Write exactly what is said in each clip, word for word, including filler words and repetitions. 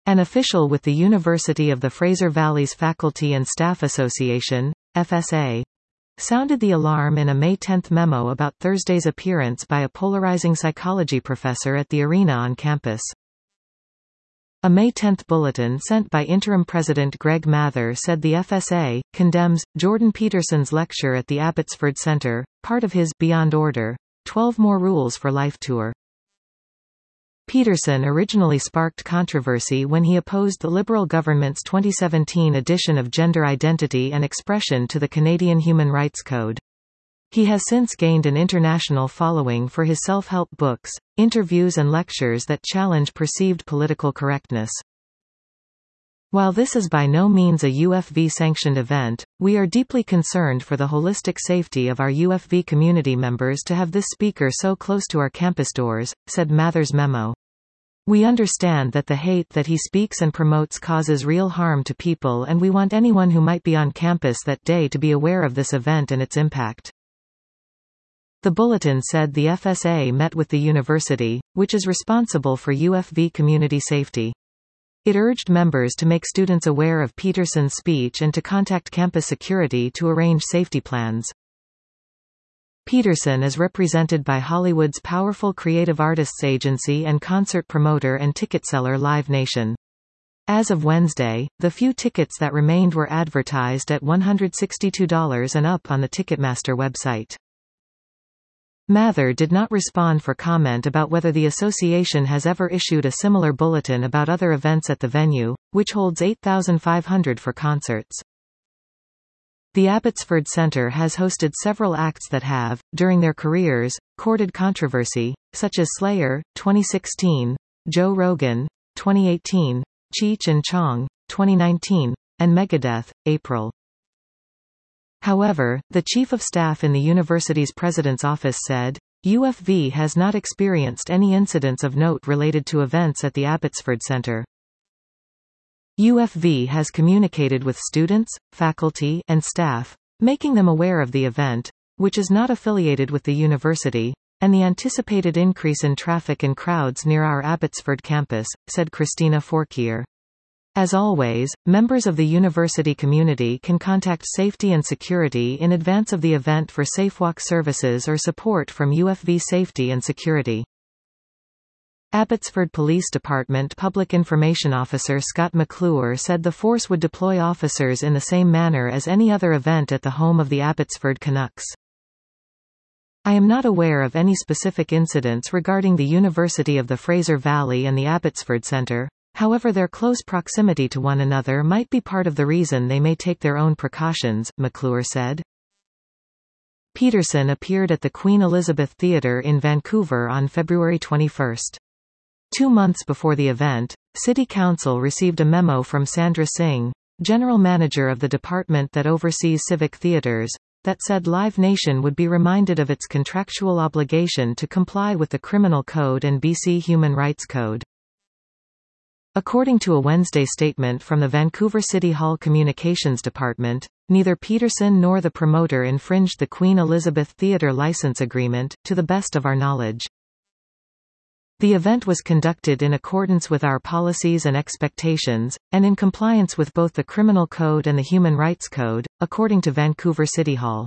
An official with the University of the Fraser Valley's Faculty and Staff Association, F S A, sounded the alarm in a May tenth memo about Thursday's appearance by a polarizing psychology professor at the arena on campus. A May tenth bulletin sent by interim president Greg Mather said the F S A condemns Jordan Peterson's lecture at the Abbotsford Center, part of his Beyond Order, twelve More Rules for Life tour. Peterson originally sparked controversy when he opposed the Liberal government's twenty seventeen addition of gender identity and expression to the Canadian Human Rights Code. He has since gained an international following for his self-help books, interviews and lectures that challenge perceived political correctness. While this is by no means a U F V-sanctioned event, we are deeply concerned for the holistic safety of our U F V community members to have this speaker so close to our campus doors, said Mather's memo. We understand that the hate that he speaks and promotes causes real harm to people, and we want anyone who might be on campus that day to be aware of this event and its impact. The bulletin said the F S A met with the university, which is responsible for U F V community safety. It urged members to make students aware of Peterson's speech and to contact campus security to arrange safety plans. Peterson is represented by Hollywood's powerful creative artists agency and concert promoter and ticket seller Live Nation. As of Wednesday, the few tickets that remained were advertised at one hundred sixty-two dollars and up on the Ticketmaster website. Mather did not respond for comment about whether the association has ever issued a similar bulletin about other events at the venue, which holds eight thousand five hundred for concerts. The Abbotsford Center has hosted several acts that have, during their careers, courted controversy, such as Slayer, twenty sixteen, Joe Rogan, twenty eighteen, Cheech and Chong, twenty nineteen, and Megadeth, April. However, the Chief of Staff in the university's president's office said, U F V has not experienced any incidents of note related to events at the Abbotsford Center. U F V has communicated with students, faculty, and staff, making them aware of the event, which is not affiliated with the university, and the anticipated increase in traffic and crowds near our Abbotsford campus, said Christina Forquier. As always, members of the university community can contact Safety and Security in advance of the event for SafeWalk services or support from U F V Safety and Security. Abbotsford Police Department Public Information Officer Scott McClure said the force would deploy officers in the same manner as any other event at the home of the Abbotsford Canucks. I am not aware of any specific incidents regarding the University of the Fraser Valley and the Abbotsford Center. However, their close proximity to one another might be part of the reason they may take their own precautions, McClure said. Peterson appeared at the Queen Elizabeth Theatre in Vancouver on February twenty-first. Two months before the event, City Council received a memo from Sandra Singh, general manager of the department that oversees civic theatres, that said Live Nation would be reminded of its contractual obligation to comply with the Criminal Code and B C Human Rights Code. According to a Wednesday statement from the Vancouver City Hall Communications Department, neither Peterson nor the promoter infringed the Queen Elizabeth Theatre license agreement, to the best of our knowledge. The event was conducted in accordance with our policies and expectations, and in compliance with both the Criminal Code and the Human Rights Code, according to Vancouver City Hall.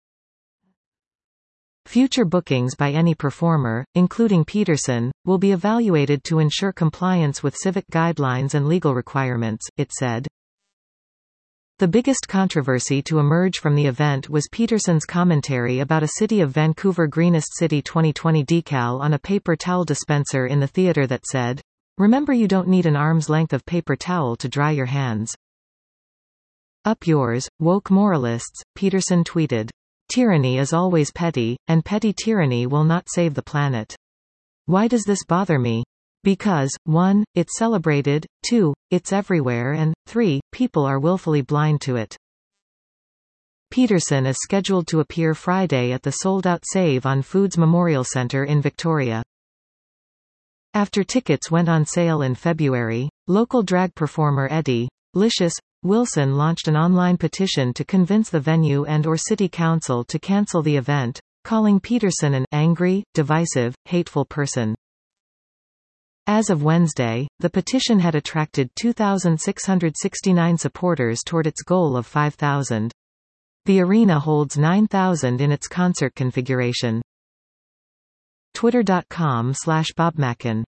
Future bookings by any performer, including Peterson, will be evaluated to ensure compliance with civic guidelines and legal requirements, it said. The biggest controversy to emerge from the event was Peterson's commentary about a City of Vancouver Greenest City twenty twenty decal on a paper towel dispenser in the theatre that said, "Remember, you don't need an arm's length of paper towel to dry your hands." Up yours, woke moralists, Peterson tweeted. Tyranny is always petty, and petty tyranny will not save the planet. Why does this bother me? Because, one, it's celebrated, two, it's everywhere, and, three, people are willfully blind to it. Peterson is scheduled to appear Friday at the sold-out Save on Foods Memorial Centre in Victoria. After tickets went on sale in February, local drag performer Eddie Licious Wilson launched an online petition to convince the venue and or city council to cancel the event, calling Peterson an angry, divisive, hateful person. As of Wednesday, the petition had attracted two thousand six hundred sixty-nine supporters toward its goal of five thousand. The arena holds nine thousand in its concert configuration. Twitter dot com slash Bob Mackin